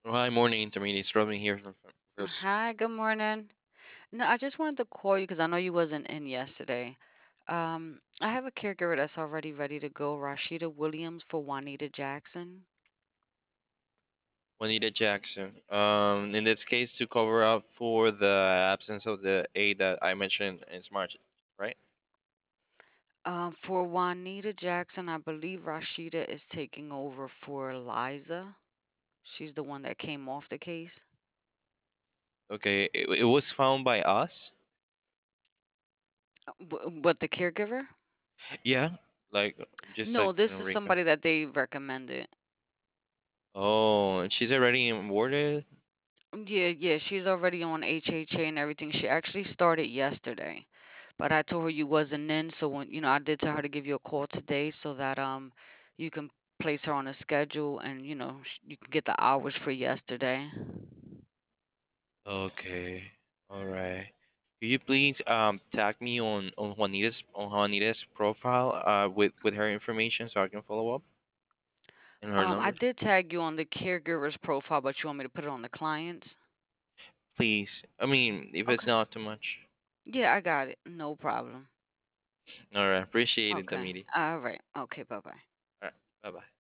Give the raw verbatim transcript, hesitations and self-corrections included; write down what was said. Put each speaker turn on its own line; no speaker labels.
Oh, hi, morning, intermediate. It's Robin here from from first.
Hi, good morning. No, I just wanted to call you because I know you wasn't in yesterday. Um, I have a caregiver that's already ready to go, Rashida Williams for Juanita Jackson.
Juanita Jackson. Um, in this case, to cover up for the absence of the A that I mentioned in March, right?
Um, for Juanita Jackson, I believe Rashida is taking over for Liza. She's the one that came off the case.
Okay, it, it was found by us.
Uh, w- But the caregiver?
Yeah, like just
No,
like you
this
know,
is
recap.
somebody that they recommended.
Oh, and she's already awarded.
Yeah, yeah, she's already on H H A and everything. She actually started yesterday. But I told her you wasn't in, so when you know, I did tell her to give you a call today so that um you can place her on a schedule and you know sh- you can get the hours for yesterday.
Okay, all right. Could you please um tag me on on Juanita's on Juanita's profile uh with with her information so I can follow up and her
Um, I
numbers,
did tag you on the caregiver's profile, but you want me to put it on the client's?
please. I mean, if it's
Okay.
not too much.
Yeah, I got it. No problem.
All right, appreciate it,
Okay.
Damidi.
All right. Okay. Bye bye.
All right, bye bye.